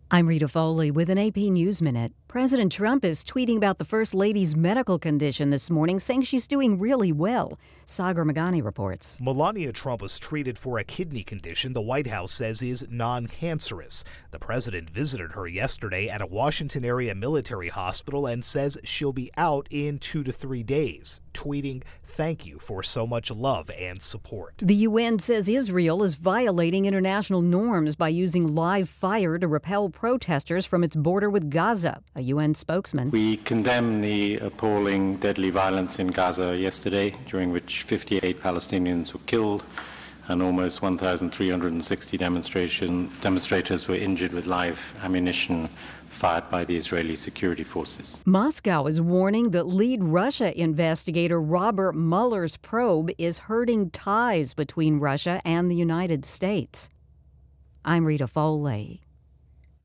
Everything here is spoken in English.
I'm Rita Foley with an AP News Minute. President Trump is tweeting about the First Lady's medical condition this morning, saying she's doing really well. Sagar Magani reports. Melania Trump was treated for a kidney condition the White House says is non-cancerous. The president visited her yesterday at a Washington area military hospital and says she'll be out in 2 to 3 days, tweeting, "Thank you for so much love and support." The UN says Israel is violating international norms by using live fire to repel protesters from its border with Gaza. A UN spokesman. We condemn the appalling deadly violence in Gaza yesterday, during which 58 Palestinians were killed and almost 1,360 demonstrators were injured with live ammunition fired by the Israeli security forces. Moscow is warning that lead Russia investigator Robert Mueller's probe is hurting ties between Russia and the United States. I'm Rita Foley.